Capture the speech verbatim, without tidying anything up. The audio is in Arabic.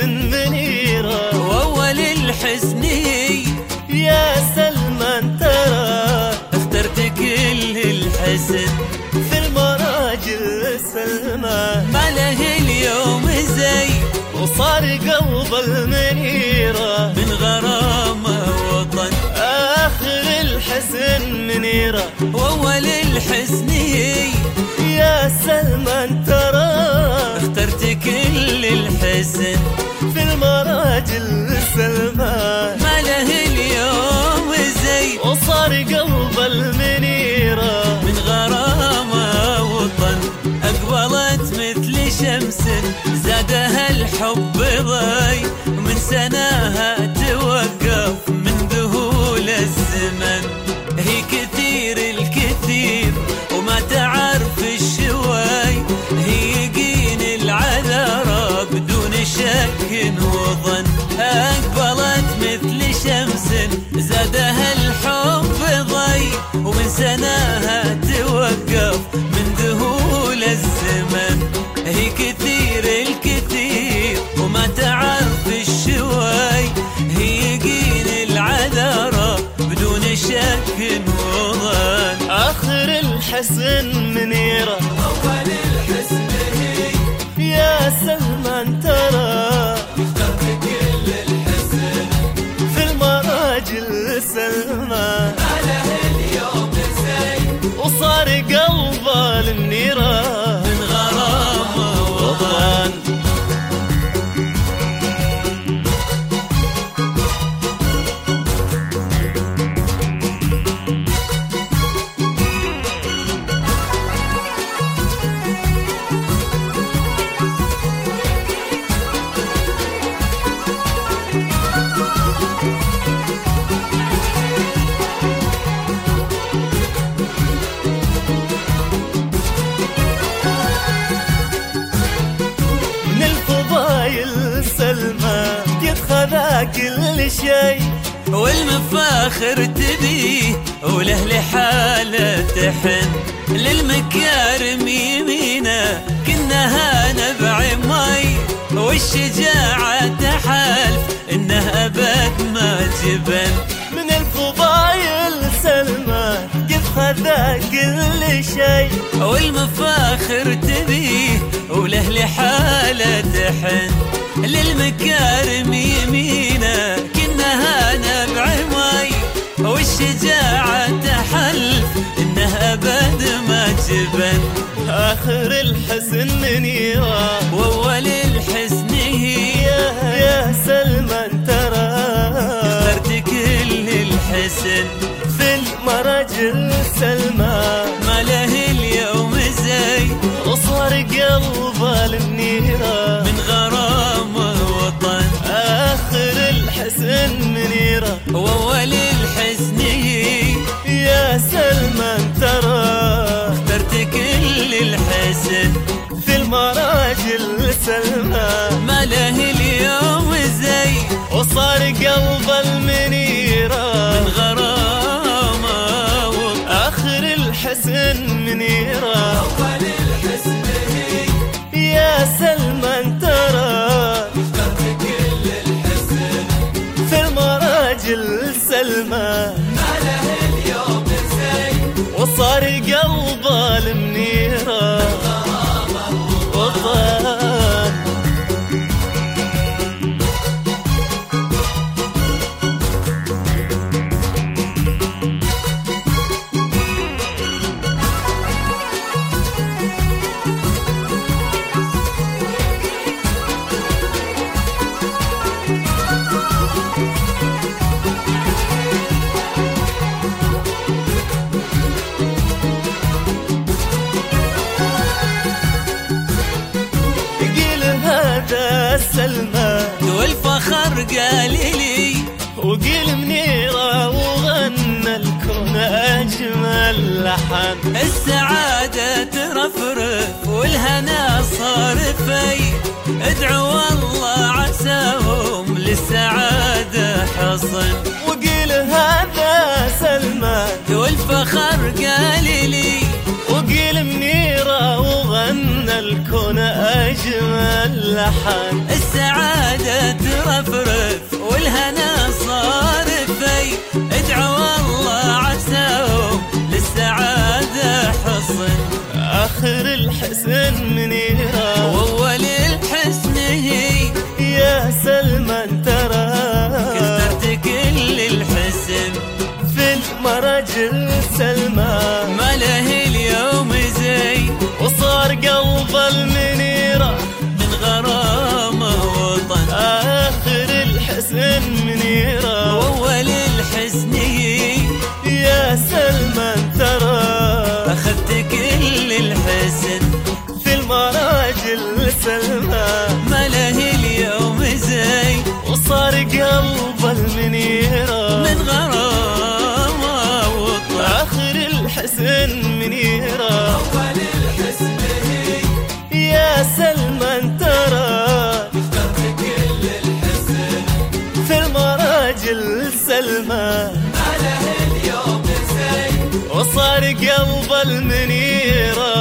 الحزن منيرة وأول الحزن يا سلمان ترى اخترت كل الحزن في المراجل سلمان ما له اليوم زي وصار قلب المنيرة من غرامة وطن آخر الحزن منيرة وأول الحزن يا سلمان ترى اخترت كل الحزن في المراجل سلمان ما له اليوم زي وصار قلب المنيرة من غرامة وطن أقبلت مثل شمس زادها الحب ضي من سناها توقف من ذهول الزمن هي كثير الكثير وما تعرف الشوي هي يقين العذارى بدون شك وظن أقبلت مثل شمس زادها الحب ضي ومن سناها توقف من ذهول الزمن هي كثير الكثير وما تعرف الشوي هي يقين العذارى بدون شك وظن آخر الحزن منيرة أول الحزن يا سلمان ترى اخترت كل الحزن في المراجل سلمان ما له اليوم زي وصار قلب المنيرة من غرامة وطن سلمان قد خذا كل شي والمفاخر تبيه وله لحاله تحن للمكارم يمينه كنها نبع مي والشجاعة تحالف انه ابد ما جبن من الفضايل سلمان قد خذا كل شي والمفاخر تبيه وله لحاله تحن للمكارم يمينه كنها نبع مي والشجاعة تحلف انه ابد ما جبن آخر الحزن منيرة وأول الحزن هي يا سلمان ترى اخترت كل الحزن في المراجل سلمان ما له اليوم زي وصار قلب المنيرة من غرامة وطن آخر الحزن منيرة وأول الحزن هي يا سلمان ترى اخترت كل الحزن في المراجل سلمان ما له اليوم زي وصار قلب المنيرة من غرامة وطن آخر الحزن منيرة أول الحزن هي يا سلمان ترى اخترت كل الحزن في المراجل سلمان ما له اليوم زي وصار قلب المنيرة وطن سلمان والفخر قال لي وقيل منيرة وغنى الكون أجمل لحن السعادة ترفرف والهنا صار في ادعوا الله عساهم للسعادة حصن وقيل هذا سلمان والفخر قال لي وقيل منيرة وغنى الكون أجمل لحن. السعادة ترفرف والهنا صار في، ادعوا الله عساهم للسعادة حصن. آخر الحسن منيرة وأول الحسن هي، يا سلمى ترى كثرت كل الحسن في المراجل سلمى. ما له اليوم زي، وصار قلب المنيرة من غرامه وطن. آخر الحسن منيرة وأول الحسن هي، يا سلمى ترى أخذت كل الحسن في المراجل سلمى. ما له اليوم زي، وصار قلب المنيرة من غرامه وطن. آخر الحسن منيرة أول الحسن هي، يا سلمى ترى اخترت كل الحسن في المراجل سلمى. ما له اليوم زي، وصار قلب المنيرة